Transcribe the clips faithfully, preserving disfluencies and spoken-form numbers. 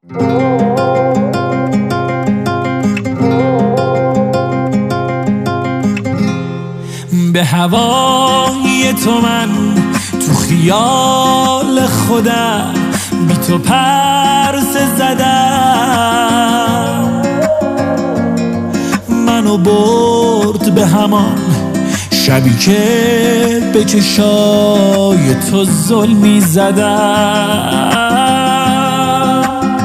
به هوای تو من تو خیال خودم بی تو پرسه زدم، منو برد به همان شبی که به چشای تو ظلمی زدم.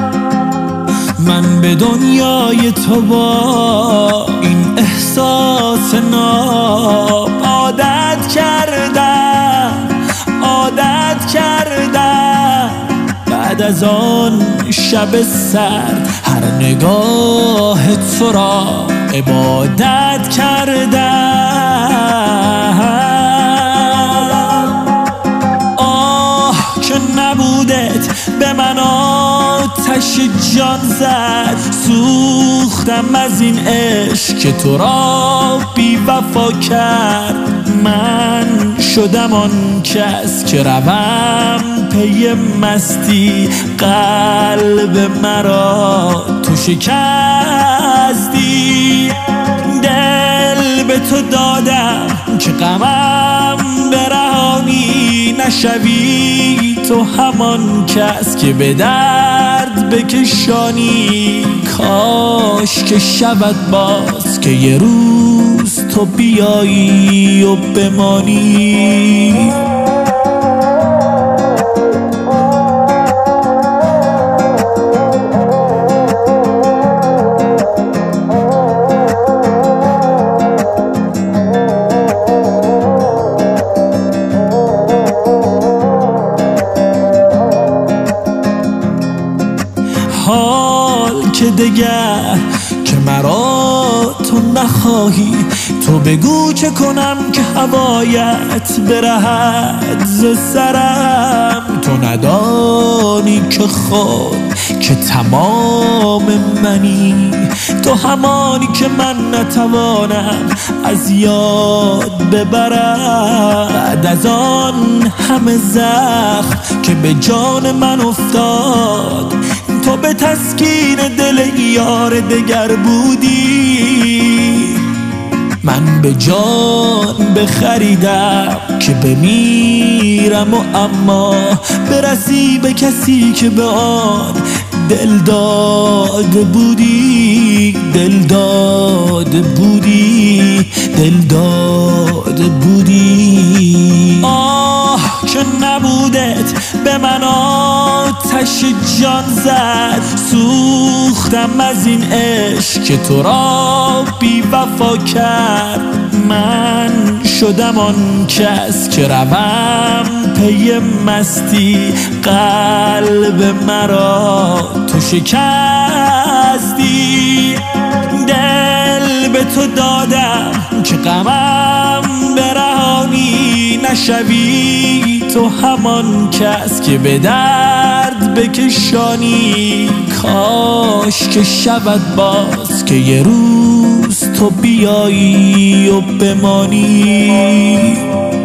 من به دنیای تو با این احساس ناب عادت کردم عادت کردم. بعد از آن شب سرد هر نگاه تو را عبادت کردم. آه که نبودت به من آتش جان زد، سوختم از این عشق که تو را بی وفا کرد. من شدم آن کس که روم پی مستی، قلب مرا تو شکستی. دل به تو دادم که غمم برهانی، نشوی تو همان کس که به درد بکشانی. کاش که شود باز که یه روز تو بیایی و بمانی. حال که دگر که مرا تو نخواهی، تو بگو چه کنم که هوایت برهد ز سرم. تو ندانی که خود که تمام منی، تو همانی که من نتوانم از یاد ببرم. بعد از آن همه زخم که به جان من افتاد، تو به تسکین دل یار دگر بودی. من به جان بخریدم که بمیرم و اما برسی به کسی که به آن دل داده بودی. دل داده بودی دل داده بودی. آه که نبودت به من آتش جان زد، سوختم از این عشق که تو را بی وفا کرد. من شدم آن کس که روم پی مستی، قلب مرا تو شکستی. دل به تو دادم که غمم برهانی، نشوی تو همان کس که به درد بکشانی. کاش که شود باز که یه روز تو بیایی و بمانی.